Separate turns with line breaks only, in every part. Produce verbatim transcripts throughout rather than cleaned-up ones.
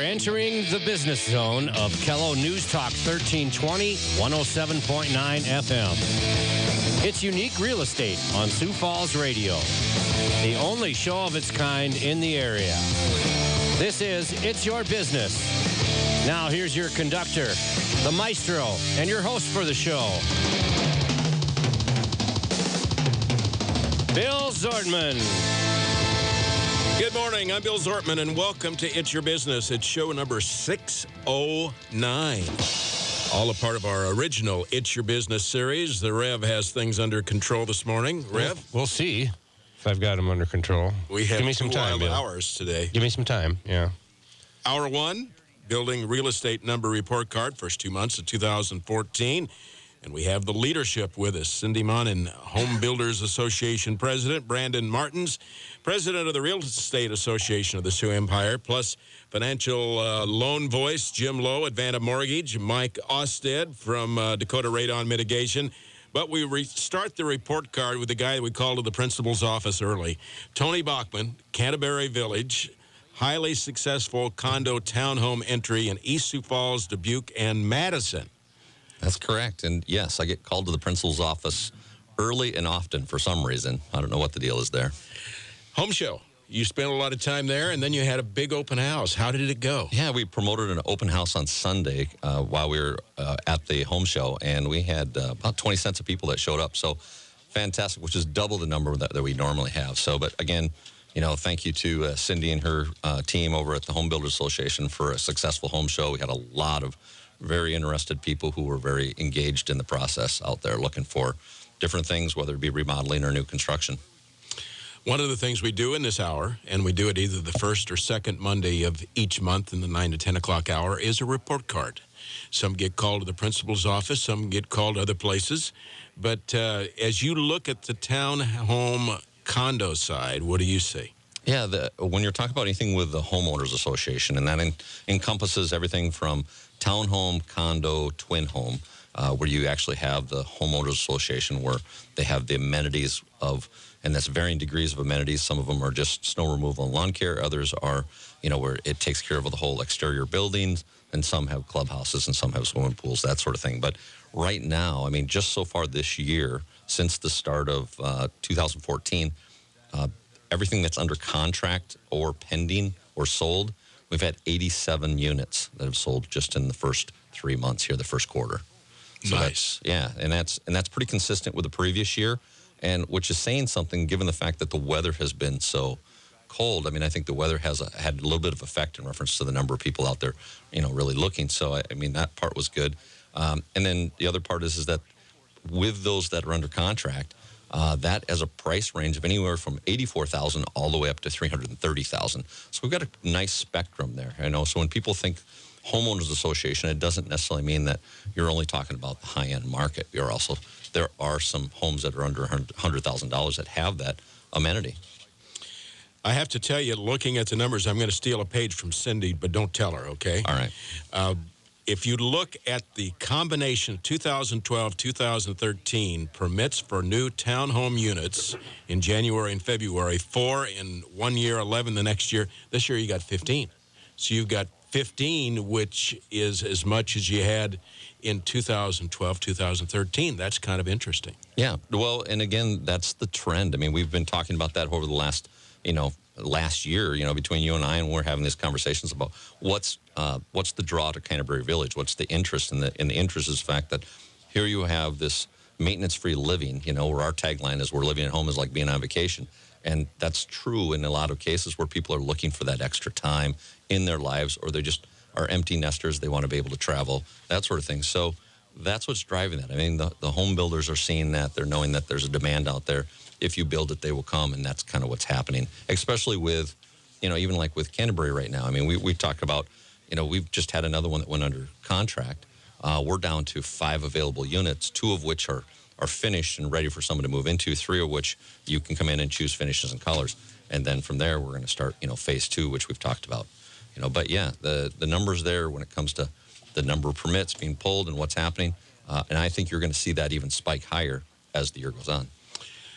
entering the business zone of Kello News Talk thirteen twenty, one oh seven point nine F M. It's unique real estate on Sioux Falls Radio, the only show of its kind in the area. This is It's Your Business. Now here's your conductor, the maestro, and your host for the show, Bill Zortman.
Good morning. I'm Bill Zortman, and welcome to It's Your Business. It's show number six oh nine. All a part of our original It's Your Business series. The Rev has things under control this morning. Rev?
We'll, we'll see if I've got them under control.
We have
Give me some
two
time,
wild
Bill.
hours today.
Give me some time, yeah.
Hour one, building real estate number report card, first two months of two thousand fourteen. And we have the leadership with us. Cindy Monin, Home Builders Association President. Brandon Martins, President of the Real Estate Association of the Sioux Empire, plus financial uh, loan voice, Jim Lowe, Advanta Mortgage, Mike Osted from uh, Dakota Radon Mitigation. But we re- start the report card with the guy that we called to the principal's office early, Tony Bachman, Canterbury Village, highly successful condo townhome entry in East Sioux Falls, Dubuque, and Madison.
That's correct. And yes, I get called to the principal's office early and often for some reason. I don't know what the deal is there.
Home show. You spent a lot of time there, and then you had a big open house. How did it go?
Yeah, we promoted an open house on Sunday uh, while we were uh, at the home show, and we had uh, about twenty cents of people that showed up. So fantastic, which is double the number that, that we normally have. So, but again, you know, thank you to uh, Cindy and her uh, team over at the Home Builders Association for a successful home show. We had a lot of very interested people who were very engaged in the process out there looking for different things, whether it be remodeling or new construction.
One of the things we do in this hour, and we do it either the first or second Monday of each month in the nine to ten o'clock hour, is a report card. Some get called to the principal's office, some get called other places. But uh, as you look at the townhome condo side, what do you see?
Yeah, the, when you're talking about anything with the Homeowners Association, and that en- encompasses everything from townhome, condo, twin home, uh, where you actually have the Homeowners Association where they have the amenities of, and that's varying degrees of amenities. Some of them are just snow removal and lawn care. Others are, you know, where it takes care of the whole exterior buildings, and some have clubhouses and some have swimming pools, that sort of thing. But right now, I mean, just so far this year, since the start of uh, two thousand fourteen, uh, everything that's under contract or pending or sold, we've had eighty-seven units that have sold just in the first three months here, the first quarter. So
nice.
Yeah, and that's and that's pretty consistent with the previous year, and which is saying something given the fact that the weather has been so cold. I mean, I think the weather has a, had a little bit of effect in reference to the number of people out there, you know, really looking. So I, I mean, that part was good. Um, and then the other part is is that with those that are under contract, Uh, that as a price range of anywhere from eighty-four thousand dollars all the way up to three hundred thirty thousand dollars. So we've got a nice spectrum there. I know. So when people think Homeowners Association, it doesn't necessarily mean that you're only talking about the high-end market. You're also, there are some homes that are under one hundred thousand dollars that have that amenity.
I have to tell you, looking at the numbers, I'm going to steal a page from Cindy, but don't tell her, okay?
All right.
Uh, If you look at the combination of two thousand twelve, two thousand thirteen permits for new townhome units in January and February, four in one year, eleven the next year, this year you got fifteen. So you've got fifteen, which is as much as you had in two thousand twelve, two thousand thirteen. That's kind of interesting.
Yeah. Well, and again, that's the trend. I mean, we've been talking about that over the last, you know, last year, you know, between you and I, and we're having these conversations about what's uh, what's the draw to Canterbury Village, what's the interest, and the and the interest is the fact that here you have this maintenance-free living, you know, where our tagline is we're living at home is like being on vacation, and that's true in a lot of cases where people are looking for that extra time in their lives, or they just are empty nesters, they want to be able to travel, that sort of thing. So that's what's driving that. I mean, the, the home builders are seeing that, they're knowing that there's a demand out there. If you build it, they will come, and that's kind of what's happening, especially with, you know, even like with Canterbury right now. I mean, we, we've talked about, you know, we've just had another one that went under contract. Uh, we're down to five available units, two of which are, are finished and ready for someone to move into, three of which you can come in and choose finishes and colors. And then from there, we're going to start, you know, phase two, which we've talked about. You know, but yeah, the, the numbers there when it comes to the number of permits being pulled and what's happening. Uh, and I think you're going to see that even spike higher as the year goes on.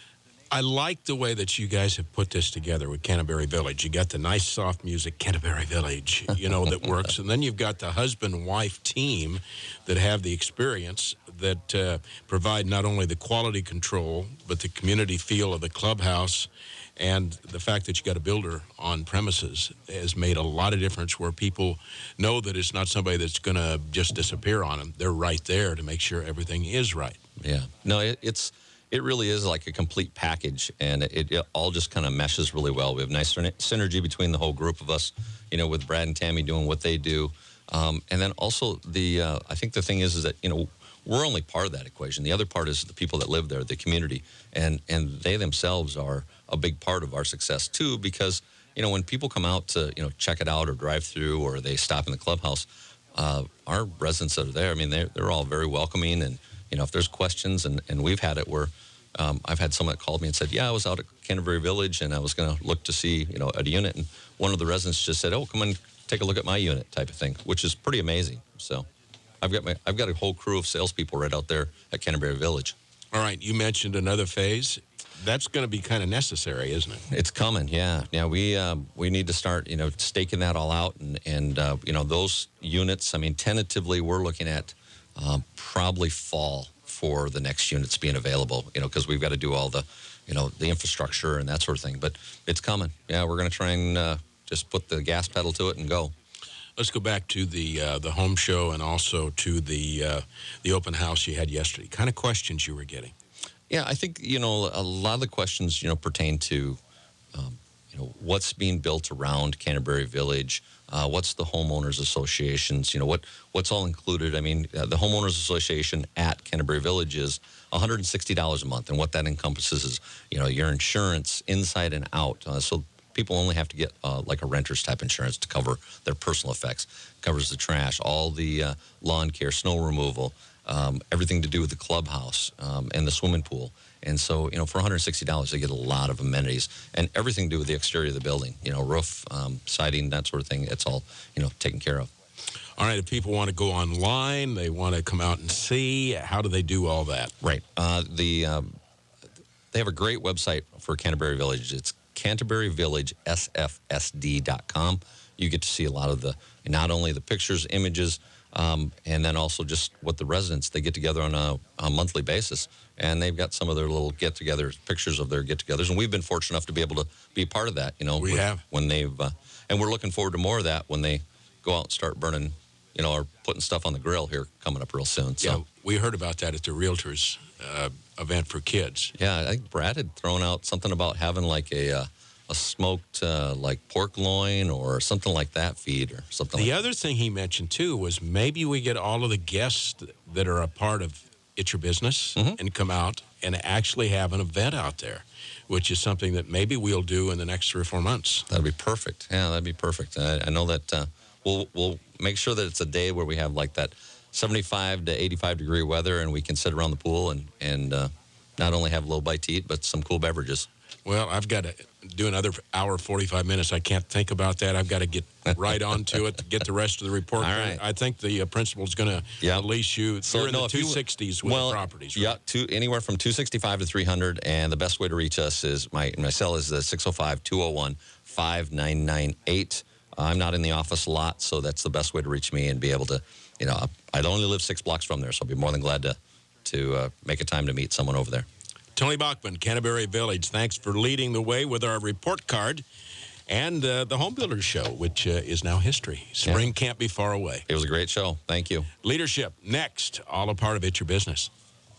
I like the way that you guys have put this together with Canterbury Village. You got the nice, soft music, Canterbury Village, you know, that works. And then you've got the husband-wife team that have the experience that uh, provide not only the quality control, but the community feel of the clubhouse. And the fact that you got a builder on premises has made a lot of difference where people know that it's not somebody that's going to just disappear on them. They're right there to make sure everything is right.
Yeah. No, it, it's it really is like a complete package, and it, it all just kind of meshes really well. We have nice synergy between the whole group of us, you know, with Brad and Tammy doing what they do. Um, and then also the uh, I think the thing is, is that, you know, we're only part of that equation. The other part is the people that live there, the community, and and they themselves are a big part of our success too. Because, you know, when people come out to, you know, check it out or drive through, or they stop in the clubhouse, uh, our residents that are there, I mean, they're they're all very welcoming. And, you know, if there's questions, and, and we've had it where um, I've had someone that called me and said, yeah, I was out at Canterbury Village and I was going to look to see, you know, a unit, and one of the residents just said, oh, come and take a look at my unit, type of thing, which is pretty amazing. So I've got my I've got a whole crew of salespeople right out there at Canterbury Village.
All right, you mentioned another phase. That's going to be kind of necessary, isn't it?
It's coming, yeah. Yeah, we um, we need to start, you know, staking that all out, and and uh, you know, those units. I mean, tentatively, we're looking at um, probably fall for the next units being available. You know, because we've got to do all the, you know, the infrastructure and that sort of thing. But it's coming. Yeah, we're going to try and uh, just put the gas pedal to it and go.
Let's go back to the uh, the home show and also to the uh, the open house you had yesterday. Kind of questions you were getting.
Yeah, I think, you know, a lot of the questions, you know, pertain to, um, you know, what's being built around Canterbury Village, uh, what's the homeowners associations, you know, what what's all included. I mean, uh, the homeowners association at Canterbury Village is one hundred sixty dollars a month, and what that encompasses is, you know, your insurance inside and out. Uh, so people only have to get uh, like a renter's type insurance to cover their personal effects. Covers the trash, all the uh, lawn care, snow removal, um, everything to do with the clubhouse um, and the swimming pool. And so, you know, for one hundred sixty dollars, they get a lot of amenities, and everything to do with the exterior of the building, you know, roof, um, siding, that sort of thing. It's all, you know, taken care of.
All right, if people want to go online, they want to come out and see, how do they do all that?
Right. Uh, the um, they have a great website for Canterbury Village. It's Canterbury Village S F S D dot com. You get to see a lot of the, not only the pictures, images, um, and then also just what the residents, they get together on a, a monthly basis. And they've got some of their little get-togethers, pictures of their get-togethers. And we've been fortunate enough to be able to be part of that. You know,
we have.
When they've, uh, and we're looking forward to more of that when they go out and start burning, you know, or putting stuff on the grill here coming up real soon. So.
Yeah, we heard about that at the Realtors uh, event for kids.
Yeah, I think Brad had thrown out something about having like a uh, a smoked uh, like pork loin or something like that feed or something.
The
like
other
that.
thing he mentioned too was maybe we get all of the guests that are a part of It's Your Business
mm-hmm.
and come out and actually have an event out there, which is something that maybe we'll do in the next three or four months.
That'd be perfect. Yeah, that'd be perfect. I, I know that uh, we'll we'll make sure that it's a day where we have like that seventy-five to eighty-five degree weather, and we can sit around the pool and and uh, not only have a little bite to eat, but some cool beverages.
Well, I've got to do another hour, forty-five minutes. I can't think about that. I've got to get right onto it to get the rest of the report.
All right.
I think the uh, principal's going to
yep.
release you.
So,
You're in
no,
the two sixties with
well,
the properties, right?
Yeah, two, anywhere from two sixty-five to three hundred. And the best way to reach us is my, my cell is the six oh five, two oh one, five nine nine eight. I'm not in the office a lot, so that's the best way to reach me and be able to, you know, I only live six blocks from there, so I'll be more than glad to, to uh, make a time to meet someone over there.
Tony Bachman, Canterbury Village, thanks for leading the way with our report card and uh, the Home Builders Show, which uh, is now history. Spring yeah. can't be far away.
It was a great show. Thank you.
Leadership, next, all a part of It's Your Business.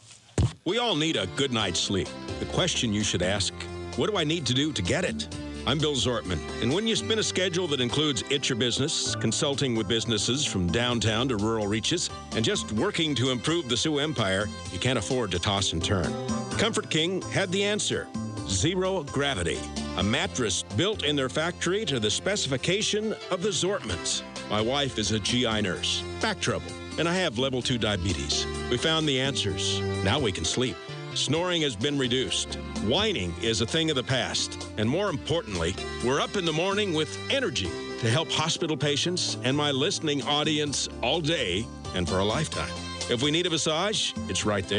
We all need a good night's sleep. The question you should ask, what do I need to do to get it? I'm Bill Zortman, and when you spin a schedule that includes It's Your Business, consulting with businesses from downtown to rural reaches, and just working to improve the Sioux Empire, you can't afford to toss and turn. Comfort King had the answer. Zero Gravity, a mattress built in their factory to the specification of the Zortmans. My wife is a G I nurse, back trouble, and I have level two diabetes. We found the answers. Now we can sleep. Snoring has been reduced. Whining is a thing of the past. And more importantly, we're up in the morning with energy to help hospital patients and my listening audience all day and for a lifetime. If we need a massage, it's right there.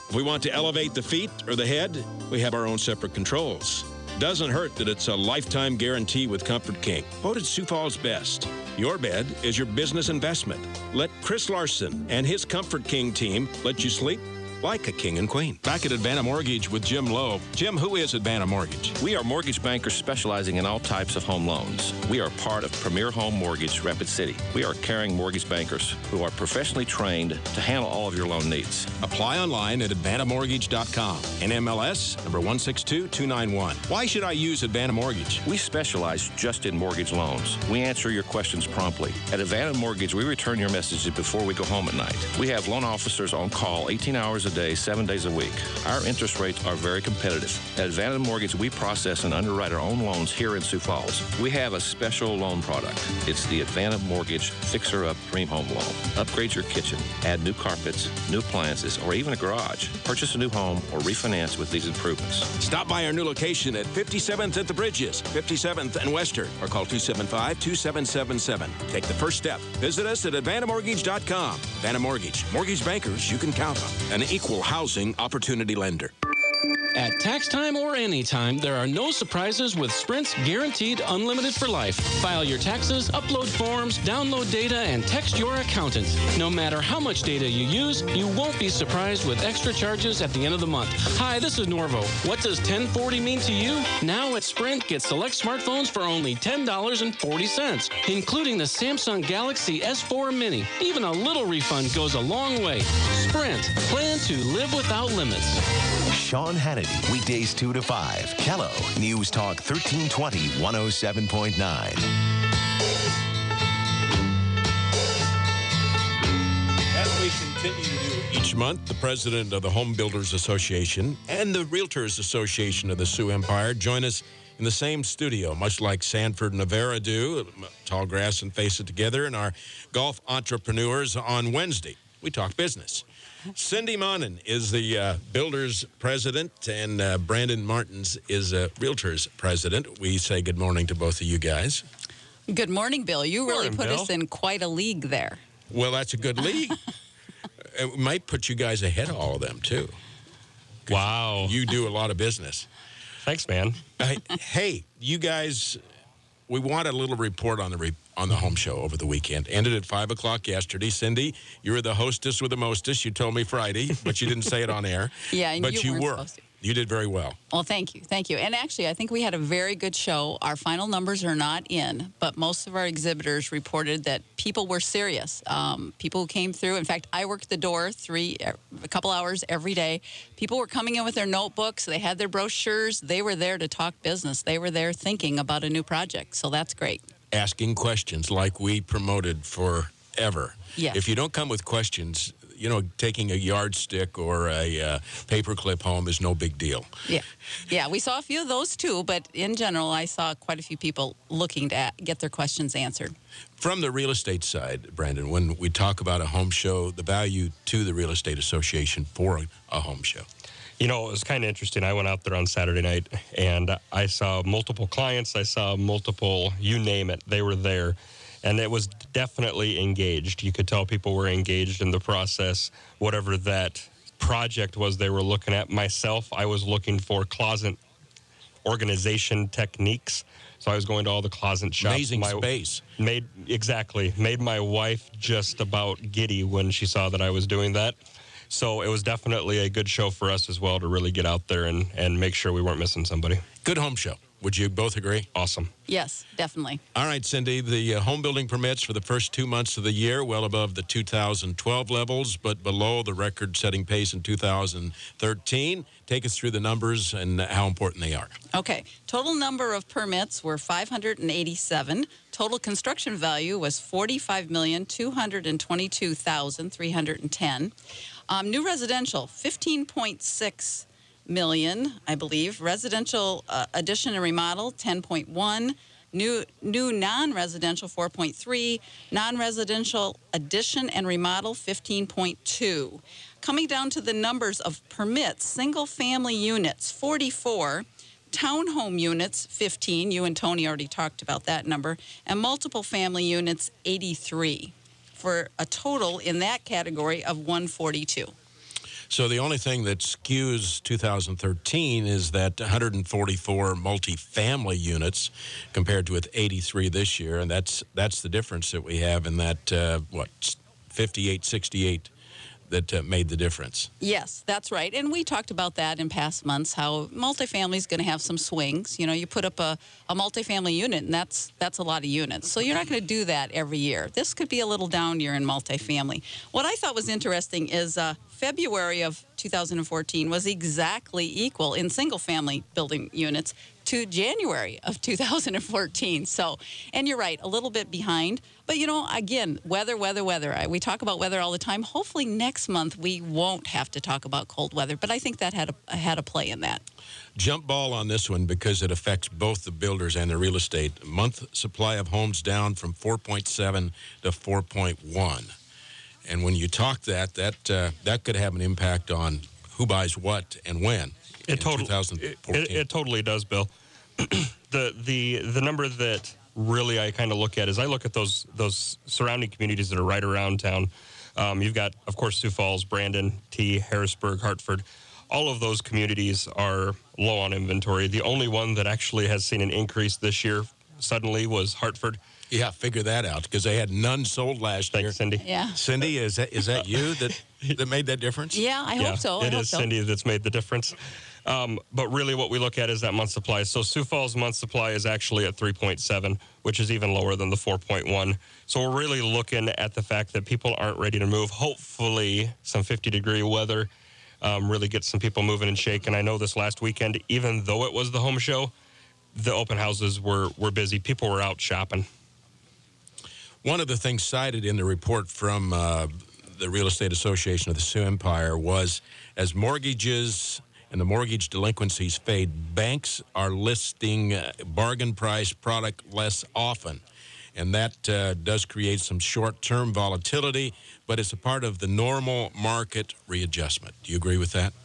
If we want to elevate the feet or the head, we have our own separate controls. Doesn't hurt that it's a lifetime guarantee with Comfort King. Voted Sioux Falls best. Your bed is your business investment. Let Chris Larson and his Comfort King team let you sleep like a king and queen. Back at Advanta Mortgage with Jim Lowe. Jim, who is Advanta Mortgage?
We are mortgage bankers specializing in all types of home loans. We are part of Premier Home Mortgage, Rapid City. We are caring mortgage bankers who are professionally trained to handle all of your loan needs.
Apply online at advanta mortgage dot com. N M L S number one six two two nine one. Why should I use Advanta Mortgage?
We specialize just in mortgage loans. We answer your questions promptly. At Advanta Mortgage, we return your messages before we go home at night. We have loan officers on call eighteen hours a day, seven days a week. Our interest rates are very competitive. At Advanta Mortgage, we process and underwrite our own loans here in Sioux Falls. We have a special loan product. It's the Advanta Mortgage Fixer Up Dream Home Loan. Upgrade your kitchen, add new carpets, new appliances, or even a garage. Purchase a new home or refinance with these improvements.
Stop by our new location at fifty-seventh at the Bridges, fifty-seventh and Western, or call two seven five, two seven seven seven. Take the first step. Visit us at advanta mortgage dot com. Advanta Mortgage. Mortgage bankers you can count on. An equal housing opportunity lender.
At tax time or anytime, there are no surprises with Sprint's guaranteed unlimited for life. File your taxes, upload forms, download data, and text your accountant. No matter how much data you use, you won't be surprised with extra charges at the end of the month. Hi, this is Norvo. What does ten forty mean to you? Now at Sprint, get select smartphones for only ten dollars and forty cents, including the Samsung Galaxy S four Mini. Even a little refund goes a long way. Sprint. Plan to live without limits.
Sean Hannity, weekdays two to five. Kello, News Talk thirteen twenty, one oh seven point nine.
As we continue to do each month, the president of the Home Builders Association and the Realtors Association of the Sioux Empire join us in the same studio, much like Sanford and Avera do, Tall Grass and Face It Together, and our golf entrepreneurs on Wednesday. We talk business. Cindy Monin is the uh, Builders President, and uh, Brandon Martins is uh, Realtors President. We say good morning to both of you guys.
Good morning, Bill. You really
Morning,
put
Bill.
us in quite a league there.
Well, that's a good league. It might put you guys ahead of all of them, too.
Wow.
You do a lot of business.
Thanks, man.
Uh, hey, you guys, we want a little report on the re- on the home show over the weekend. Ended at five o'clock yesterday. Cindy, you were the hostess with the mostest. You told me Friday, but you didn't say it on air.
Yeah, and
but
you
you
weren't
were.
supposed to.
You did very well.
Well, thank you. Thank you. And actually, I think we had a very good show. Our final numbers are not in, but most of our exhibitors reported that people were serious. Um, people who came through. In fact, I worked the door three, a couple hours every day. People were coming in with their notebooks. They had their brochures. They were there to talk business. They were there thinking about a new project. So that's great.
Asking questions like we promoted forever.
Yes.
If you don't come with questions, you know, taking a yardstick or a uh, paperclip home is no big deal.
Yeah. Yeah, we saw a few of those too, but in general, I saw quite a few people looking to get their questions answered.
From the real estate side, Brandon, when we talk about a home show, the value to the Real Estate Association for a, a home show.
You know, it was kind of interesting. I went out there on Saturday night, and I saw multiple clients. I saw multiple, you name it, they were there. And it was definitely engaged. You could tell people were engaged in the process, whatever that project was they were looking at. Myself, I was looking for closet organization techniques. So I was going to all the closet shops.
Amazing
my,
space.
Made, exactly. Made my wife just about giddy when she saw that I was doing that. So it was definitely a good show for us as well to really get out there and, and make sure we weren't missing somebody.
Good home show. Would you both agree?
Awesome.
Yes, definitely.
All right, Cindy, the uh, home building permits for the first two months of the year, well above the two thousand twelve levels, but below the record-setting pace in two thousand thirteen. Take us through the numbers and how important they are.
Okay. Total number of permits were five hundred eighty-seven. Total construction value was forty-five million, two hundred twenty-two thousand, three hundred ten. Um, new residential, fifteen point six million, I believe. Residential uh, addition and remodel, ten point one. New new non-residential, four point three. Non-residential addition and remodel, fifteen point two. Coming down to the numbers of permits, single-family units, forty-four. Townhome units, fifteen. You and Tony already talked about that number. And multiple family units, eighty-three. For a total in that category of one forty-two.
So the only thing that skews two thousand thirteen is that one hundred forty-four multifamily units compared to with eighty-three this year, and that's that's the difference that we have in that uh, what fifty-eight sixty-eight that uh, made the difference.
Yes, that's right. And we talked about that in past months, how multifamily is going to have some swings. You know, you put up a, a multifamily unit, and that's that's a lot of units. So you're not going to do that every year. This could be a little down year in multifamily. What I thought was interesting is uh, February of two thousand fourteen was exactly equal in single-family building units to January of two thousand fourteen. So, and you're right, a little bit behind. But, you know, again, weather, weather, weather. I, we talk about weather all the time. Hopefully next month we won't have to talk about cold weather. But I think that had a, had a play in that.
Jump ball on this one because it affects both the builders and the real estate. Month supply of homes down from four point seven to four point one. And when you talk that, that uh, that could have an impact on who buys what and when.
It, total,
it,
it, it totally does, Bill. the the the number that really I kind of look at is I look at those those surrounding communities that are right around town. Um, you've got, of course, Sioux Falls, Brandon, T, Harrisburg, Hartford. All of those communities are low on inventory. The only one that actually has seen an increase this year suddenly was Hartford.
Yeah, figure that out because they had none sold last
Thanks,
year.
Cindy.
Yeah.
Cindy, is that is that you that that made that difference?
Yeah, I
yeah,
hope so. I
It
hope
is
so.
Cindy that's made the difference. Um, but really what we look at is that month supply. So Sioux Falls month supply is actually at three point seven, which is even lower than the four point one. So we're really looking at the fact that people aren't ready to move. Hopefully some fifty-degree weather um, really gets some people moving and shaking. I know this last weekend, even though it was the home show, the open houses were, were busy. People were out shopping.
One of the things cited in the report from uh, the Real Estate Association of the Sioux Empire was as mortgages and the mortgage delinquencies fade, banks are listing uh, bargain price product less often. And that uh, does create some short-term volatility, but it's a part of the normal market readjustment. Do you agree with that?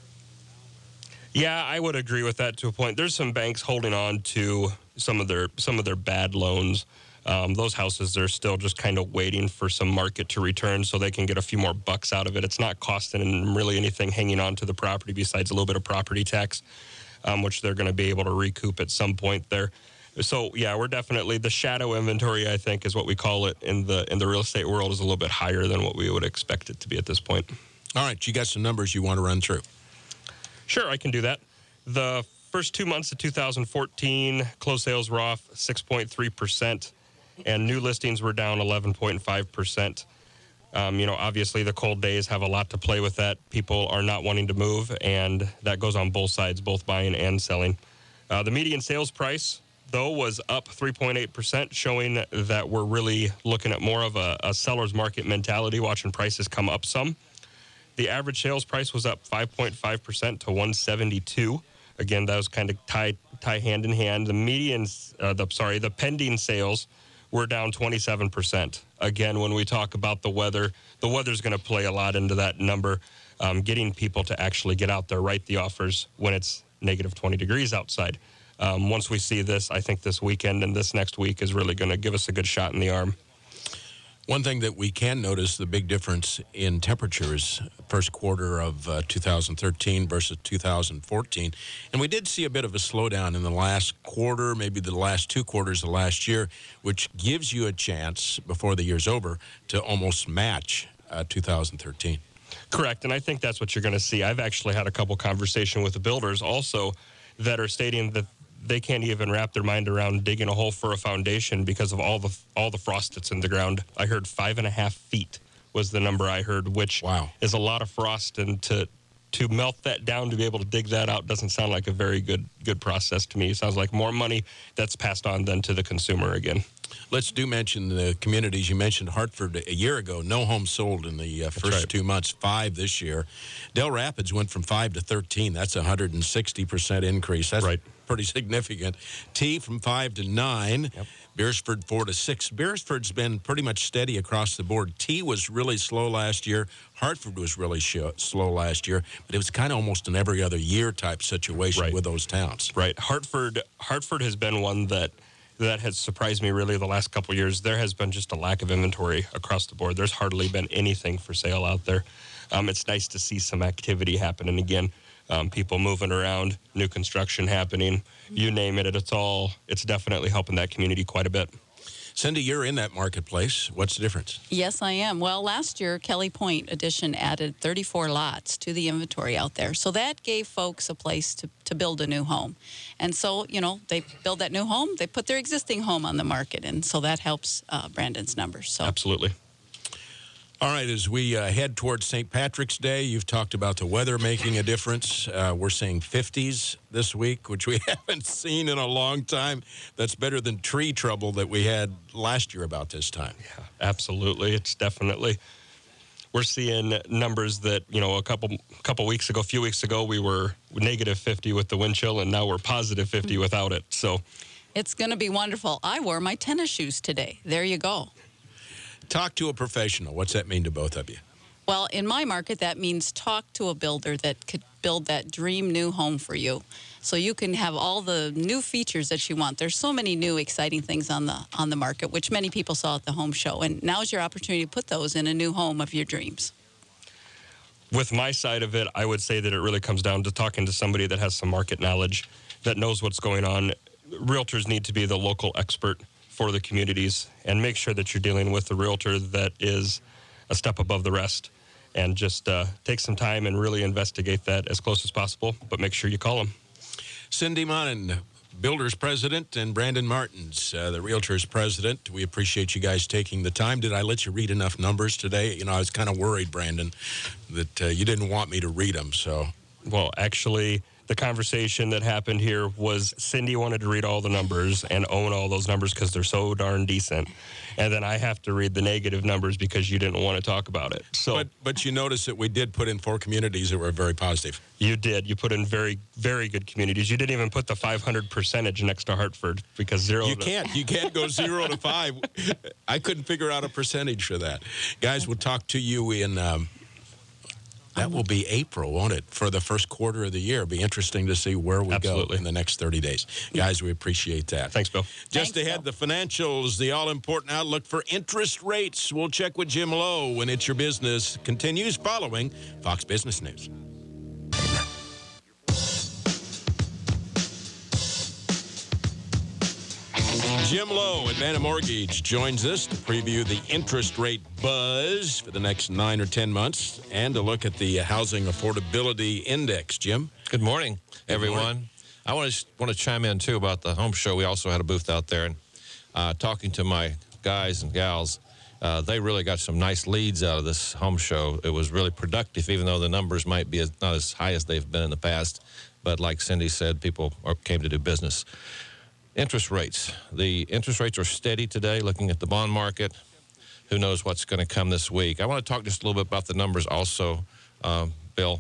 Yeah, I would agree with that to a point. There's some banks holding on to some of their some of their bad loans. Um, those houses are still just kind of waiting for some market to return so they can get a few more bucks out of it. It's not costing them really anything hanging on to the property besides a little bit of property tax, um, which they're going to be able to recoup at some point there. So, yeah, we're definitely, the shadow inventory, I think, is what we call it in the in the real estate world, is a little bit higher than what we would expect it to be at this point.
All right, you got some numbers you want to run through.
Sure, I can do that. The first two months of two thousand fourteen, closed sales were off six point three percent. And new listings were down eleven point five percent. Um, you know, obviously the cold days have a lot to play with that. People are not wanting to move, and that goes on both sides, both buying and selling. Uh, the median sales price, though, was up three point eight percent, showing that we're really looking at more of a, a seller's market mentality, watching prices come up some. The average sales price was up five point five percent to one seventy-two. Again, that was kind of tie, tie hand in hand. The median, uh, the sorry, the pending sales we're down twenty-seven percent. Again, when we talk about the weather, the weather's going to play a lot into that number, um, getting people to actually get out there, write the offers when it's negative twenty degrees outside. Um, once we see this, I think this weekend and this next week is really going to give us a good shot in the arm.
One thing that we can notice, the big difference in temperatures, first quarter of uh, two thousand thirteen versus two thousand fourteen. And we did see a bit of a slowdown in the last quarter, maybe the last two quarters of last year, which gives you a chance before the year's over to almost match uh, two thousand thirteen.
Correct, and I think that's what you're going to see. I've actually had a couple conversations with the builders also that are stating that they can't even wrap their mind around digging a hole for a foundation because of all the all the frost that's in the ground. I heard five and a half feet was the number I heard, which
wow.
is a lot of frost, and to to melt that down to be able to dig that out doesn't sound like a very good good process to me. It sounds like more money that's passed on then to the consumer again.
Let's do mention the communities. You mentioned Hartford a year ago. No homes sold in the uh, first
right.
two months, five this year. Del Rapids went from five to thirteen. That's a one hundred sixty percent increase. That's
right.
pretty significant. T from five to nine. Yep. Beersford four to six. Beersford's been pretty much steady across the board. T was really slow last year. Hartford was really show, slow last year, but it was kind of almost an every other year type situation
right.
with those towns.
Right. Hartford Hartford has been one that that has surprised me really the last couple of years. There has been just a lack of inventory across the board. There's hardly been anything for sale out there. Um, it's nice to see some activity happening again. Um, people moving around, new construction happening, you name it. It's all, it's definitely helping that community quite a bit.
Cindy, you're in that marketplace. What's the difference?
Yes, I am. Well, last year, Kelly Point Edition added thirty-four lots to the inventory out there. So that gave folks a place to, to build a new home. And so, you know, they build that new home, they put their existing home on the market. And so that helps uh, Brandon's numbers. So
Absolutely.
All right, as we uh, head towards Saint Patrick's Day, you've talked about the weather making a difference. Uh, we're seeing fifties this week, which we haven't seen in a long time. That's better than tree trouble that we had last year about this time.
Yeah, absolutely. It's definitely, we're seeing numbers that, you know, a couple couple weeks ago, a few weeks ago, we were negative fifty with the wind chill, and now we're positive fifty mm-hmm. without it. So
it's going to be wonderful. I wore my tennis shoes today. There you go.
Talk to a professional. What's that mean to both of you?
Well, in my market, that means talk to a builder that could build that dream new home for you, so you can have all the new features that you want. There's so many new exciting things on the on the market, which many people saw at the home show, and now's your opportunity to put those in a new home of your dreams.
With my side of it, I would say that it really comes down to talking to somebody that has some market knowledge, that knows what's going on. Realtors need to be the local expert for the communities, and make sure that you're dealing with a realtor that is a step above the rest, and just uh, take some time and really investigate that as close as possible, but make sure you call them.
Cindy Monin, Builders President, and Brandon Martins, uh, the Realtors President. We appreciate you guys taking the time. Did I let you read enough numbers today? You know, I was kind of worried, Brandon, that uh, you didn't want me to read them, so.
Well, actually, the conversation that happened here was Cindy wanted to read all the numbers and own all those numbers because they're so darn decent. And then I have to read the negative numbers because you didn't want to talk about it. So,
But, but you notice that we did put in four communities that were very positive.
You did. You put in very, very good communities. You didn't even put the five hundred percentage next to Hartford because zero.
You
to,
can't. You can't go zero to five. I couldn't figure out a percentage for that. Guys, we'll talk to you in... Um, That will be April, won't it, for the first quarter of the year. It'll be interesting to see where we
Absolutely.
go in the next thirty days. Guys, we appreciate that.
Thanks, Bill.
Just
Thanks,
ahead,
Bill.
the financials, the all-important outlook for interest rates. We'll check with Jim Lowe when It's Your Business continues following Fox Business News. Jim Lowe at Vanna Mortgage joins us to preview the interest rate buzz for the next nine or ten months and to look at the Housing Affordability Index. Jim?
Good morning,
Good
everyone.
morning.
I want to want to chime in, too, about the home show. We also had a booth out there. And uh, talking to my guys and gals, uh, they really got some nice leads out of this home show. It was really productive, even though the numbers might be as, not as high as they've been in the past. But like Cindy said, people are, came to do business. Interest rates. The interest rates are steady today, looking at the bond market. Who knows what's going to come this week? I want to talk just a little bit about the numbers also, uh, Bill.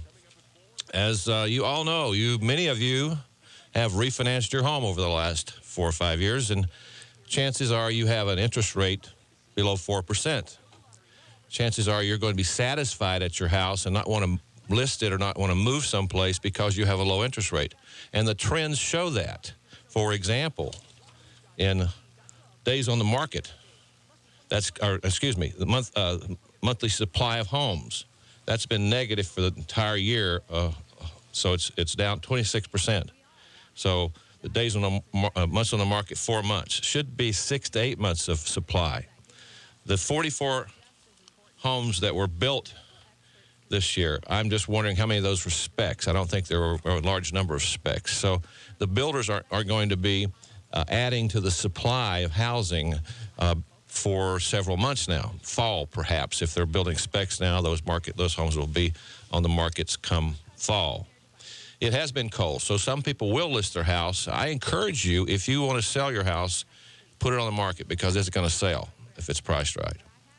As uh, you all know, you many of you have refinanced your home over the last four or five years, and chances are you have an interest rate below four percent. Chances are you're going to be satisfied at your house and not want to list it or not want to move someplace because you have a low interest rate. And the trends show that. For example, in days on the market, that's, or excuse me, the month, uh, monthly supply of homes, that's been negative for the entire year. Uh, so it's it's down twenty-six percent. So the days on the uh, months on the market, four months, should be six to eight months of supply. The forty-four homes that were built this year, I'm just wondering how many of those were specs. I don't think there were a large number of specs. So the builders are, are going to be uh, adding to the supply of housing uh, for several months now. Fall, perhaps. If they're building specs now, those market those homes will be on the markets come fall. It has been cold, so some people will list their house. I encourage you, if you want to sell your house, put it on the market because it's going to sell if it's priced right.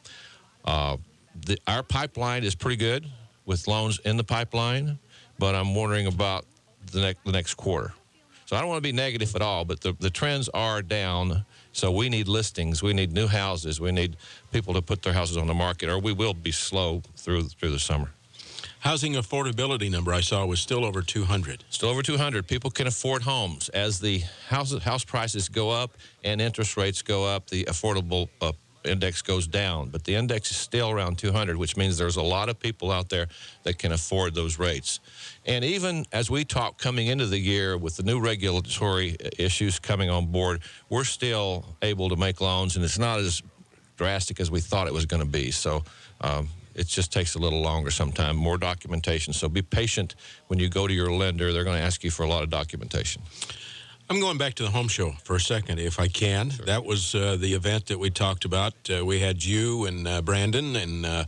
Uh, the, our pipeline is pretty good with loans in the pipeline, but I'm wondering about the, ne- the next quarter. So I don't want to be negative at all, but the, the trends are down, so we need listings. We need new houses. We need people to put their houses on the market, or we will be slow through through the summer.
Housing affordability number I saw was still over two hundred.
Still over two hundred. People can afford homes. As the house, house prices go up and interest rates go up, the affordable uh, index goes down. But the index is still around two hundred, which means there's a lot of people out there that can afford those rates. And even as we talk coming into the year with the new regulatory issues coming on board, we're still able to make loans, and it's not as drastic as we thought it was going to be. So um, it just takes a little longer sometime, more documentation. So be patient when you go to your lender. They're going to ask you for a lot of documentation.
I'm going back to the home show for a second, if I can. Sure. That was uh, the event that we talked about. Uh, we had you and uh, Brandon and uh,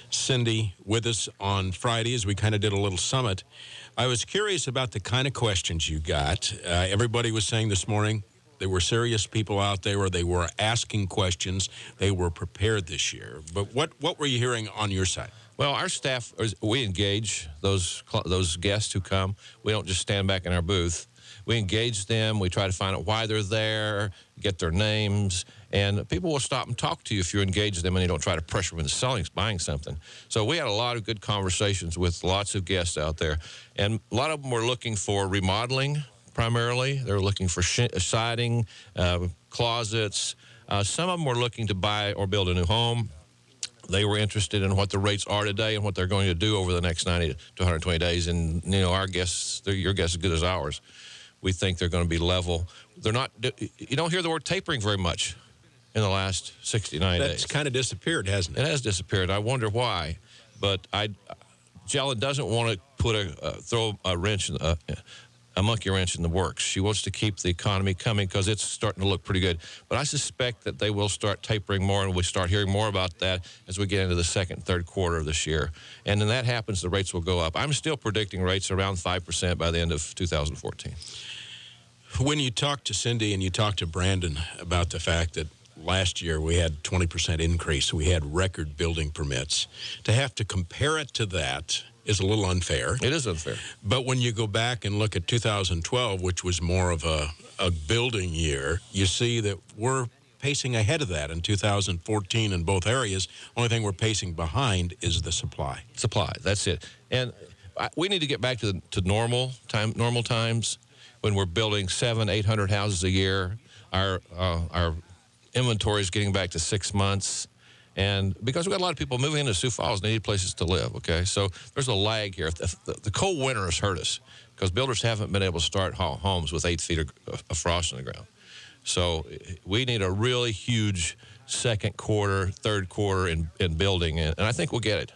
Cindy with us on Friday as we kind of did a little summit. I was curious about the kind of questions you got. Uh, everybody was saying this morning there were serious people out there, or they were asking questions. They were prepared this year. But what, what were you hearing on your side?
Well, our staff, we engage those those guests who come. We don't just stand back in our booth. We engage them. We try to find out why they're there, get their names, and people will stop and talk to you if you engage them and you don't try to pressure them into selling, buying something. So we had a lot of good conversations with lots of guests out there, and a lot of them were looking for remodeling primarily. They were looking for sh- siding, uh, closets. Uh, some of them were looking to buy or build a new home. They were interested in what the rates are today and what they're going to do over the next ninety to one hundred twenty days. And, you know, our guess, your guess is as good as ours. We think they're going to be level. They're not, you don't hear the word tapering very much in the last sixty-nine days.
That's kind of disappeared, hasn't it?
It has disappeared. I wonder why. But I, Jelen doesn't want to put a, uh, throw a wrench, in, uh, a monkey wrench in the works. She wants to keep the economy coming because it's starting to look pretty good. But I suspect that they will start tapering more, and we start hearing more about that as we get into the second, third quarter of this year. And when that happens, the rates will go up. I'm still predicting rates around five percent by the end of two thousand fourteen.
When you talk to Cindy and you talk to Brandon about the fact that last year we had twenty percent increase, we had record building permits, to have to compare it to that is a little unfair.
It is unfair.
But when you go back and look at two thousand twelve, which was more of a, a building year, you see that we're pacing ahead of that in two thousand fourteen in both areas. Only thing we're pacing behind is the supply.
Supply, that's it. And I, we need to get back to, to normal time, normal times when we're building seven, eight hundred houses a year. Our uh, our inventory is getting back to six months. And because we've got a lot of people moving into Sioux Falls, they need places to live, okay? So there's a lag here. The, the, the cold winter has hurt us because builders haven't been able to start homes with eight feet of, of frost in the ground. So we need a really huge second quarter, third quarter in, in building, and, and I think we'll get it.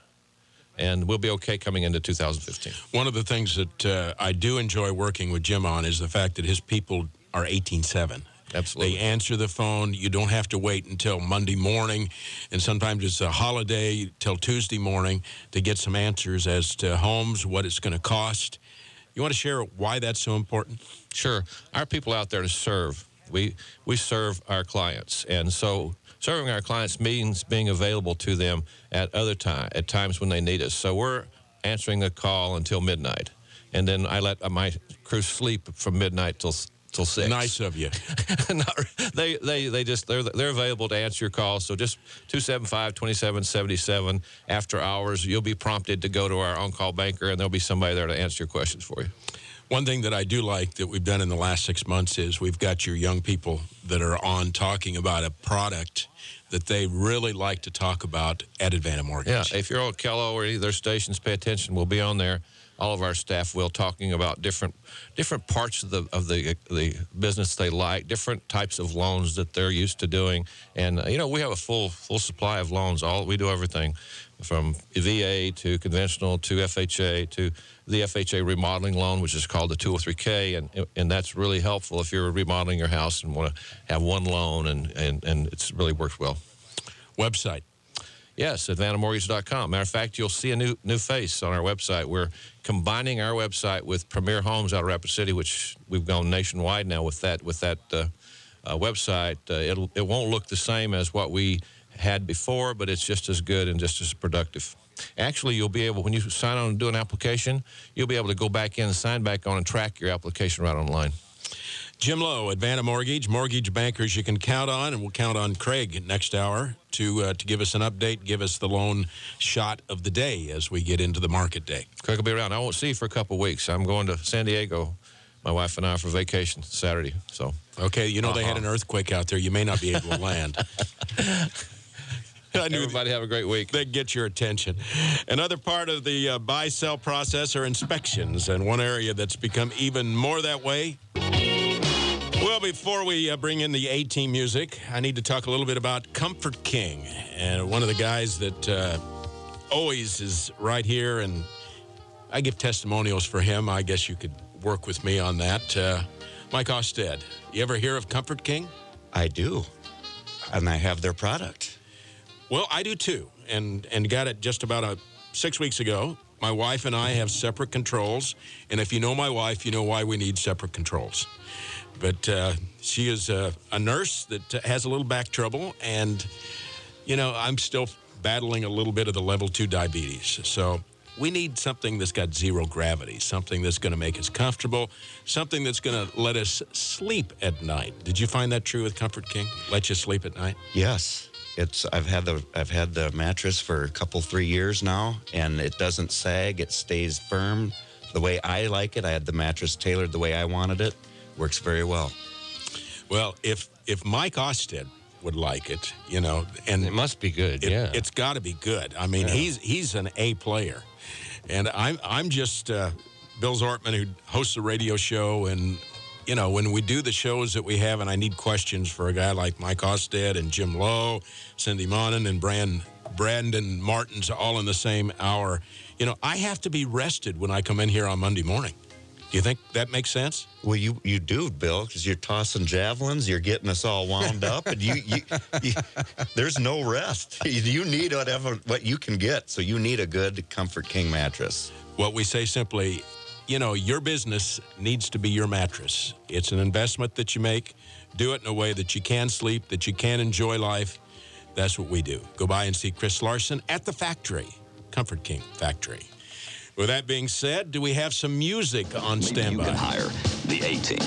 And we'll be okay coming into two thousand fifteen.
One of the things that uh, I do enjoy working with Jim on is the fact that his people are eighteen seven.
Absolutely.
They answer the phone. You don't have to wait until Monday morning, and sometimes it's a holiday till Tuesday morning to get some answers as to homes, what it's going to cost. You want to share why that's so important?
Sure. Our people out there to serve. We we serve our clients, and so serving our clients means being available to them at other time at times when they need us. So we're answering the call until midnight, and then I let my crew sleep from midnight till till six.
Nice of you.
Not, they they they just they're they're available to answer your calls. So just two seven five, two seven seven seven after hours. You'll be prompted to go to our on-call banker, and there'll be somebody there to answer your questions for you.
One thing that I do like that we've done in the last six months is we've got your young people that are on talking about a product that they really like to talk about at Advana Mortgage.
Yeah, if you're on Kello or any of their stations, pay attention. We'll be on there. All of our staff will, talking about different different parts of the of the the business they like, different types of loans that they're used to doing. And uh, you know, we have a full full supply of loans. All we do everything from V A to conventional to F H A to the F H A remodeling loan, which is called the two oh three K, and and that's really helpful if you're remodeling your house and want to have one loan, and and and it's really works well.
Website.
Yes, Advana Mortgage dot com. Matter of fact, you'll see a new new face on our website. We're combining our website with Premier Homes out of Rapid City, which we've gone nationwide now with that with that uh, uh, website. Uh, it'll it won't look the same as what we had before, but it's just as good and just as productive. Actually, you'll be able, when you sign on and do an application, you'll be able to go back in and sign back on and track your application right online.
Jim Lowe, Advanta Mortgage, mortgage bankers you can count on, and we'll count on Craig next hour to uh, to give us an update, give us the loan shot of the day as we get into the market day.
Craig will be around. I won't see you for a couple of weeks. I'm going to San Diego, my wife and I, for vacation Saturday. So
okay, you know
uh-huh.
they had an earthquake out there. You may not be able to land. I knew
Everybody have a great week.
They get your attention. Another part of the uh, buy-sell process are inspections, and one area that's become even more that way. Well, before we uh, bring in the A-Team music, I need to talk a little bit about Comfort King, and one of the guys that uh, always is right here, and I give testimonials for him. I guess you could work with me on that. Uh, Mike Osted, you ever hear of Comfort King?
I do, and I have their product.
Well, I do too, and and got it just about a, six weeks ago. My wife and I have separate controls, and if you know my wife, you know why we need separate controls. But uh, she is a, a nurse that has a little back trouble, and, you know, I'm still battling a little bit of the level two diabetes. So we need something that's got zero gravity, something that's going to make us comfortable, something that's going to let us sleep at night. Did you find that true with Comfort King? Let you sleep at night?
Yes. It's I've had the I've had the mattress for a couple three years now, and it doesn't sag. It stays firm the way I like it. I had the mattress tailored the way I wanted it. Works very well.
Well, if if Mike Osted would like it, you know, and
it must be good.
It,
yeah,
it's got to be good. I mean,
yeah.
he's he's an A player, and I'm I'm just uh, Bill Zortman, who hosts a radio show, and you know, when we do the shows that we have, and I need questions for a guy like Mike Osted and Jim Lowe, Cindy Monin, and Brand, Brandon Martins all in the same hour, you know, I have to be rested when I come in here on Monday morning. Do you think that makes sense?
Well, you, you do, Bill, because you're tossing javelins, you're getting us all wound up, and you, you, you there's no rest. You need whatever what you can get, so you need a good Comfort King mattress.
What we say simply, you know, your business needs to be your mattress. It's an investment that you make. Do it in a way that you can sleep, that you can enjoy life. That's what we do. Go by and see Chris Larson at the factory, Comfort King Factory. With that being said, do we have some music on standby?
You can hire the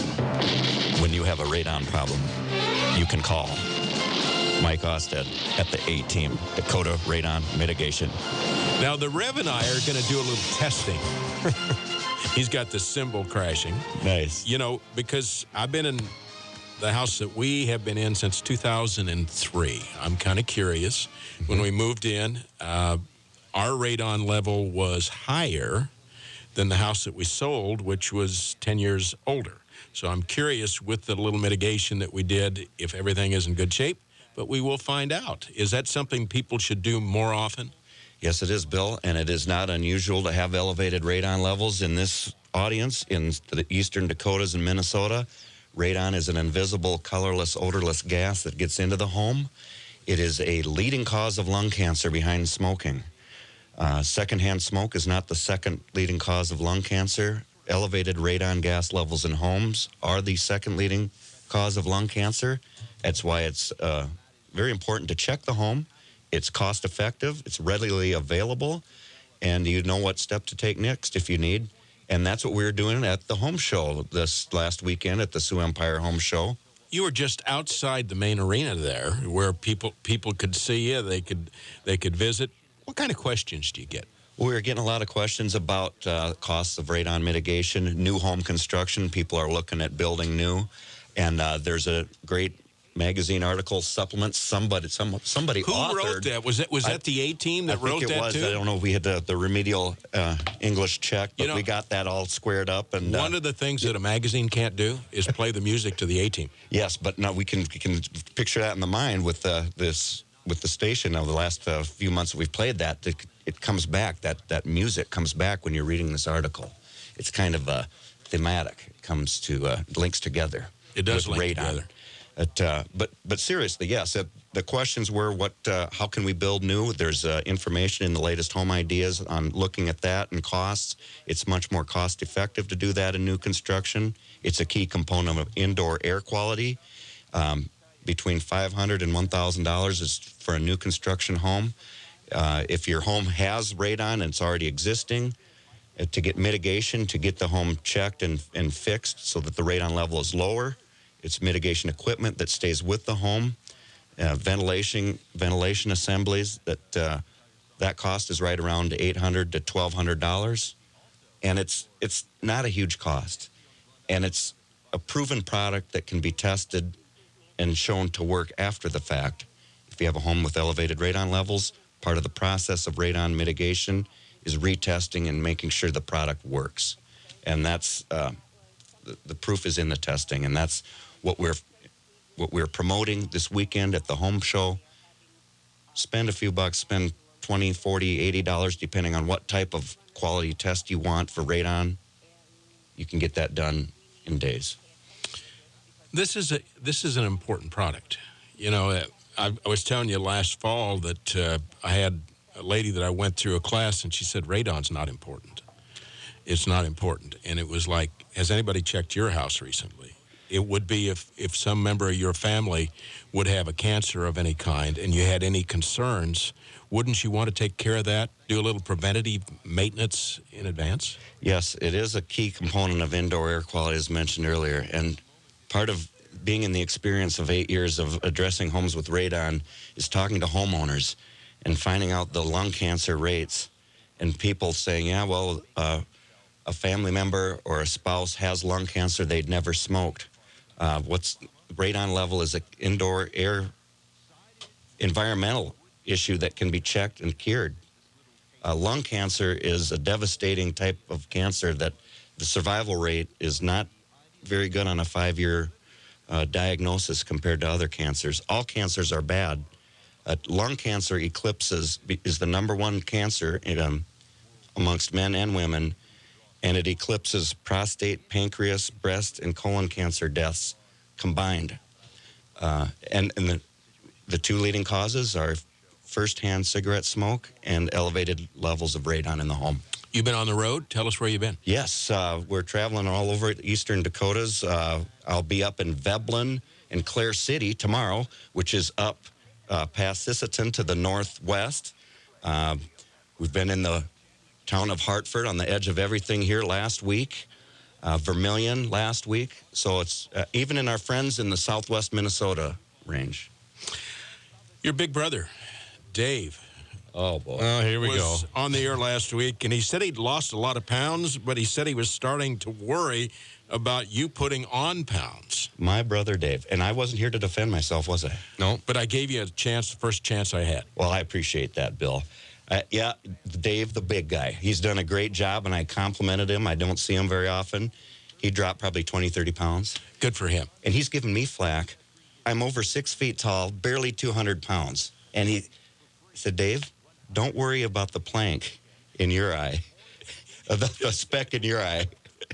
A-Team.
When you have a radon problem, you can call Mike Osted at the A-Team, Dakota Radon Mitigation.
Now, the Rev and I are going to do a little testing. He's got the cymbal crashing.
Nice.
You know, because I've been in the house that we have been in since two thousand three. I'm kind of curious. Mm-hmm. When we moved in, uh, our radon level was higher than the house that we sold, which was ten years older. So I'm curious with the little mitigation that we did if everything is in good shape, but we will find out. Is that something people should do more often?
Yes, it is, Bill, and it is not unusual to have elevated radon levels in this audience in the eastern Dakotas and Minnesota. Radon is an invisible, colorless, odorless gas that gets into the home. It is a leading cause of lung cancer behind smoking. Uh, secondhand smoke is not the second leading cause of lung cancer. Elevated radon gas levels in homes are the second leading cause of lung cancer. That's why it's uh, very important to check the home. It's cost effective, it's readily available, and you know what step to take next if you need. And that's what we were doing at the home show this last weekend at the Sioux Empire Home Show.
You were just outside the main arena there where people people could see you, they could they could visit. What kind of questions do you get?
We were getting a lot of questions about uh, costs of radon mitigation, new home construction. People are looking at building new. And uh, there's a great magazine article supplement. Somebody, some, somebody
Who
authored.
wrote that? Was that was that the A-Team that
I think
wrote
it
that
was.
too?
I don't know if we had the, the remedial uh, English check, but
You know,
we got that all squared up. And
One
uh,
of the things that a magazine can't do is play the music to the A-Team.
yes, but no, we can we can picture that in the mind with uh, this with the station over the last uh, few months that we've played that. It, it comes back. That that music comes back when you're reading this article. It's kind of uh, thematic. It comes to uh, links together.
It does
with
link
radon.
together.
But, uh, but but seriously, yes. Uh, the questions were, what? Uh, how can we build new? There's uh, information in the latest home ideas on looking at that and costs. It's much more cost effective to do that in new construction. It's a key component of indoor air quality. Um, between five hundred dollars and one thousand dollars is for a new construction home. Uh, if your home has radon and it's already existing, uh, to get mitigation, to get the home checked and, and fixed so that the radon level is lower, It's mitigation equipment that stays with the home, uh, ventilation ventilation assemblies that uh, that cost is right around eight hundred to twelve hundred dollars, and it's it's not a huge cost, and it's a proven product that can be tested and shown to work after the fact. If you have a home with elevated radon levels, part of the process of radon mitigation is retesting and making sure the product works, and that's uh, the, the proof is in the testing, and that's what we're what we're promoting this weekend at the home show. Spend a few bucks, spend twenty, forty, eighty dollars, depending on what type of quality test you want for radon. You can get that done in days.
This is a this is an important product. You know, I, I was telling you last fall that uh, I had a lady that I went through a class, and she said radon's not important. It's not important, and it was like, has anybody checked your house recently? It would be if if some member of your family would have a cancer of any kind, and you had any concerns. Wouldn't you want to take care of that? Do a little preventative maintenance in advance?
Yes, it is a key component of indoor air quality, as mentioned earlier. And part of being in the experience of eight years of addressing homes with radon is talking to homeowners and finding out the lung cancer rates, and people saying, yeah, well, uh, a family member or a spouse has lung cancer, they'd never smoked. Uh, what's radon level is an indoor air environmental issue that can be checked and cured. Uh, lung cancer is a devastating type of cancer that the survival rate is not very good on a five-year uh, diagnosis compared to other cancers. All cancers are bad. Uh, lung cancer eclipses, is the number one cancer in, um, amongst men and women, and it eclipses prostate, pancreas, breast, and colon cancer deaths combined. Uh, and and the, the two leading causes are firsthand cigarette smoke and elevated levels of radon in the home.
You've been on the road? Tell us where you've been.
Yes, uh, we're traveling all over eastern Dakotas. Uh, I'll be up in Veblen and Clare City tomorrow, which is up uh, past Sisseton to the northwest. Uh, we've been in the town of Hartford on the edge of everything here last week. Uh, Vermilion last week. So it's uh, even in our friends in the southwest Minnesota range.
Your big brother, Dave.
Oh, boy.
Oh, here we
was
go.
on the air last week, and he said he'd lost a lot of pounds, but he said he was starting to worry about you putting on pounds.
My brother, Dave. And I wasn't here to defend myself, was I?
No, but I gave you a chance, the first chance I had.
Well, I appreciate that, Bill. Uh, yeah, Dave, the big guy. He's done a great job, and I complimented him. I don't see him very often. He dropped probably twenty, thirty pounds.
Good for him.
And he's given me flack. I'm over six feet tall, barely two hundred pounds. And he said, Dave, don't worry about the plank in your eye, the, the speck in your eye.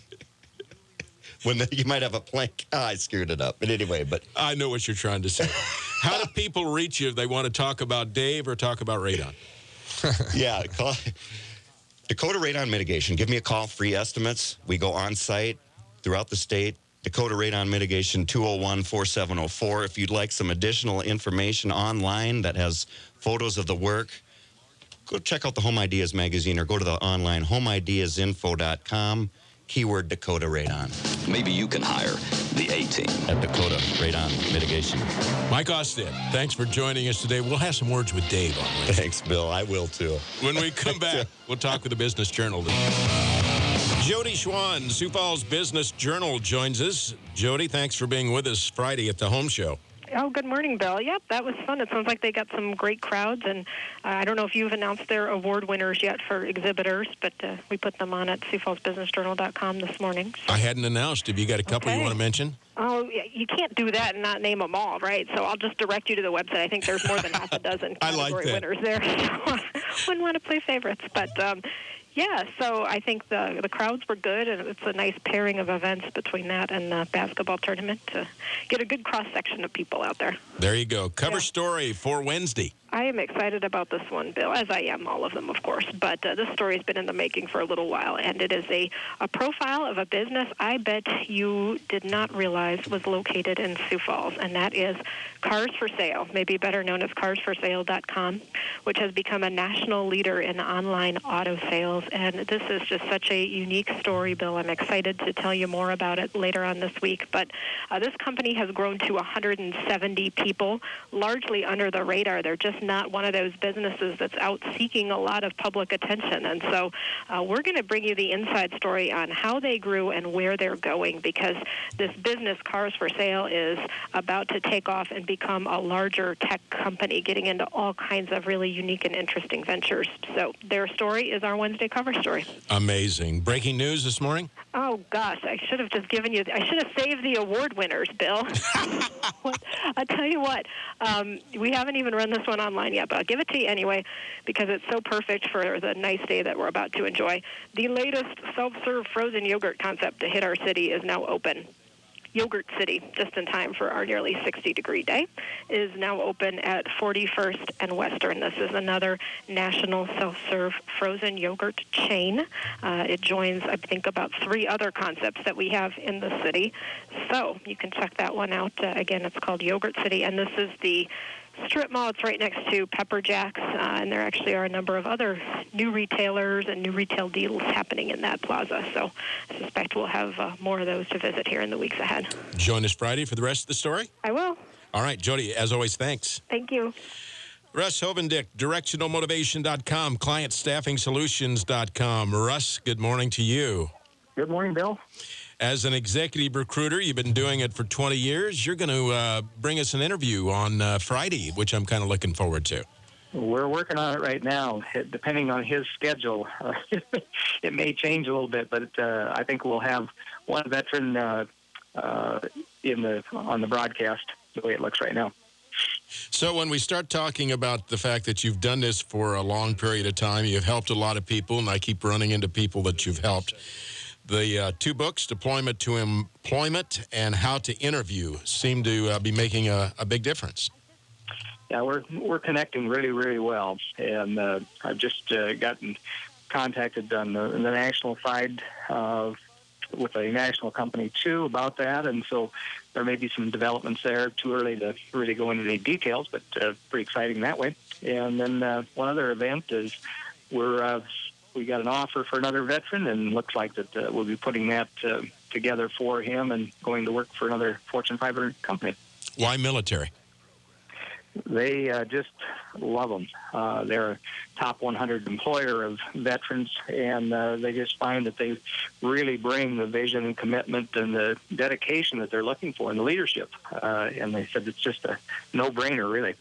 When the, you might have a plank. Oh, I screwed it up. But anyway, but
I know what you're trying to say. How do people reach you if they want to talk about Dave or talk about radon?
Yeah, call Dakota Radon Mitigation. Give me a call, free estimates. We go on site throughout the state. Dakota Radon Mitigation, two oh one, four seven oh four. If you'd like some additional information online that has photos of the work, go check out the Home Ideas magazine or go to the online home ideas info dot com. Keyword Dakota Radon.
Maybe you can hire the A-Team.
At Dakota Radon Mitigation.
Mike Osted, thanks for joining us today. We'll have some words with Dave on it.
Thanks, Bill. I will, too.
When we come back, we'll talk with the Business Journal. Jody Schwan, Sioux Falls Business Journal, joins us. Jody, thanks for being with us Friday at the Home Show.
Oh, good morning, Bill. Yep, that was fun. It sounds like they got some great crowds, and uh, I don't know if you've announced their award winners yet for exhibitors, but uh, we put them on at Sioux Falls Business Journal dot com this morning. So.
I hadn't announced. Have you got a couple
okay.
you want to mention?
Oh, you can't do that and not name them all, right? So I'll just direct you to the website. I think there's more than half a dozen category
like
winners there. So wouldn't want to play favorites, but... Um, Yeah, so I think the the crowds were good, and it's a nice pairing of events between that and the basketball tournament to get a good cross-section of people out there.
There you go. Cover
yeah.
story for Wednesday.
I am excited about this one, Bill, as I am all of them, of course. But uh, this story's been in the making for a little while, and it is a, a profile of a business I bet you did not realize was located in Sioux Falls, and that is Cars for Sale, maybe better known as cars for sale dot com, which has become a national leader in online auto sales. And this is just such a unique story, Bill. I'm excited to tell you more about it later on this week. But uh, this company has grown to one hundred seventy people, largely under the radar. They're just not one of those businesses that's out seeking a lot of public attention. And so uh, we're going to bring you the inside story on how they grew and where they're going, because this business, Cars for Sale, is about to take off and become a larger tech company, getting into all kinds of really unique and interesting ventures. So their story is our Wednesday cover story.
Amazing. Breaking news this morning?
Oh, gosh, I should have just given you, I should have saved the award winners, Bill. I'll tell you what, um, we haven't even run this one online yet, but I'll give it to you anyway because it's so perfect for the nice day that we're about to enjoy. The latest self-serve frozen yogurt concept to hit our city is now open. Yogurt City, just in time for our nearly sixty-degree day, is now open at forty-first and Western. This is another national self-serve frozen yogurt chain. Uh, it joins, I think, about three other concepts that we have in the city. So you can check that one out. Uh, again, it's called Yogurt City, and this is the strip mall. It's right next to Pepper Jack's, uh, and there actually are a number of other new retailers and new retail deals happening in that plaza. So I suspect we'll have uh, more of those to visit here in the weeks ahead.
Join us Friday for the rest of the story?
I will.
All right, Jody, as always, thanks.
Thank you.
Russ Hovendick, directional motivation dot com, client staffing solutions dot com. Russ, good morning to you.
Good morning, Bill.
As an executive recruiter, you've been doing it for twenty years. You're going to uh, bring us an interview on uh, Friday, which I'm kind of looking forward to.
We're working on it right now. It, depending on his schedule, uh, it may change a little bit, but uh, I think we'll have one veteran uh, uh, in the on the broadcast the way it looks right now.
So when we start talking about the fact that you've done this for a long period of time, you've helped a lot of people, and I keep running into people that you've helped. The uh, two books, Deployment to Employment and How to Interview, seem to uh, be making a, a big difference.
Yeah, we're we're connecting really, really well. And uh, I've just uh, gotten contacted on the, the national side uh, with a national company, too, about that. And so there may be some developments there. Too early to really go into any details, but uh, pretty exciting that way. And then uh, one other event is we're... Uh, We got an offer for another veteran, and looks like that uh, we'll be putting that uh, together for him and going to work for another Fortune five hundred company.
Why military?
They uh, just love them. Uh, they're a top one hundred employer of veterans, and uh, they just find that they really bring the vision and commitment and the dedication that they're looking for in the leadership. Uh, and they said it's just a no-brainer, really.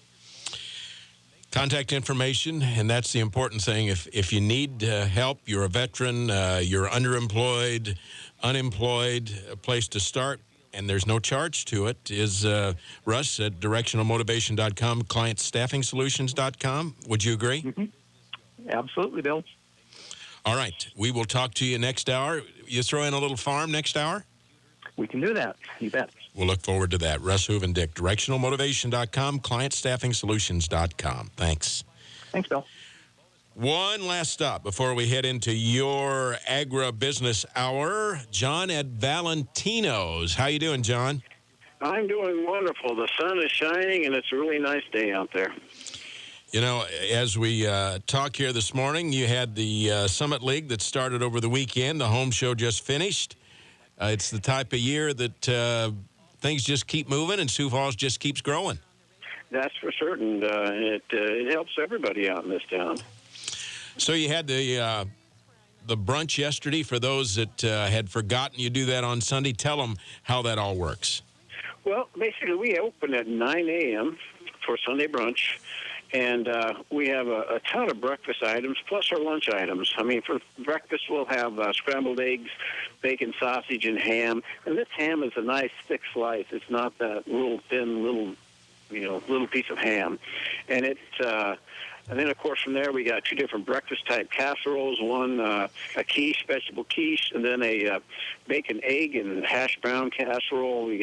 Contact information, and that's the important thing. If if you need uh, help, you're a veteran, uh, you're underemployed, unemployed, a place to start, and there's no charge to it, is uh, Russ at directional motivation dot com, client staffing solutions dot com. Would you agree?
Mm-hmm. Absolutely, Bill.
All right. We will talk to you next hour. You throw in a little farm next hour?
We can do that. You bet.
We'll look forward to that. Russ Hovendick, directional motivation dot com, client staffing solutions dot com. Thanks.
Thanks, Bill.
One last stop before we head into your agribusiness hour. John at Valentino's. How you doing, John?
I'm doing wonderful. The sun is shining, and it's a really nice day out there.
You know, as we uh, talk here this morning, you had the uh, Summit League that started over the weekend. The home show just finished. Uh, it's the type of year that uh, things just keep moving and Sioux Falls just keeps growing.
That's for certain. Uh, it uh, it helps everybody out in this town.
So you had the uh, the brunch yesterday. For those that uh, had forgotten, you do that on Sunday. Tell them how that all works.
Well, basically, we open at nine a.m. for Sunday brunch. And uh, we have a, a ton of breakfast items, plus our lunch items. I mean, for breakfast, we'll have uh, scrambled eggs, bacon, sausage, and ham. And this ham is a nice thick slice. It's not that little thin, little, you know, little piece of ham. And it, uh, and then of course from there we got two different breakfast type casseroles. One uh, a quiche, vegetable quiche, and then a uh, bacon, egg, and hash brown casserole. We got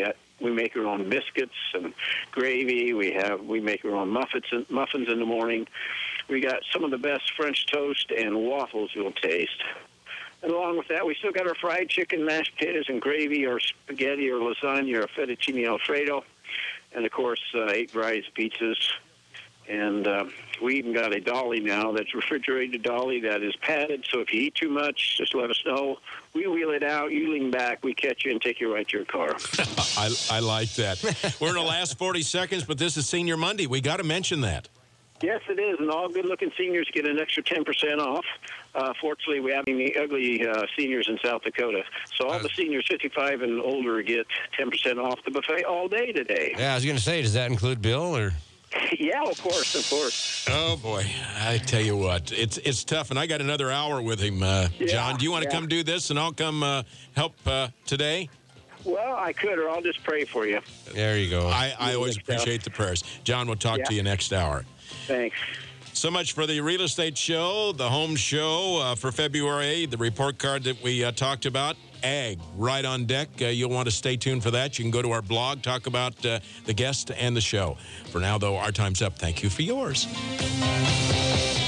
we make our own biscuits and gravy. We have we make our own muffins muffins in the morning. We got some of the best French toast and waffles you'll taste. And along with that, we still got our fried chicken, mashed potatoes, and gravy, or spaghetti, or lasagna, or fettuccine alfredo, and of course, uh, eight varieties of pizzas. And uh, we even got a dolly now that's refrigerated dolly that is padded. So if you eat too much, just let us know. We wheel it out, you lean back, we catch you and take you right to your car.
I, I like that. We're in the last forty seconds, but this is Senior Monday. We got to mention that.
Yes, it is, and all good-looking seniors get an extra ten percent off. Uh, fortunately, we have any ugly uh, seniors in South Dakota. So all the seniors fifty-five and older get ten percent off the buffet all day today.
Yeah, I was going to say, does that include Bill or?
Yeah, of course, of course.
Oh, boy. I tell you what, it's it's tough, and I got another hour with him. Uh,
Yeah,
John, do you want to
yeah.
come do this, and I'll come uh, help uh, today?
Well, I could, or I'll just pray for you.
There you go. I, I always appreciate the prayers. John, we'll talk
Yeah.
to you next hour.
Thanks.
So much for the real estate show, the home show uh, for February, the report card that we uh, talked about. Ag, right on deck. Uh, you'll want to stay tuned for that. You can go to our blog, talk about uh, the guest and the show. For now, though, our time's up. Thank you for yours.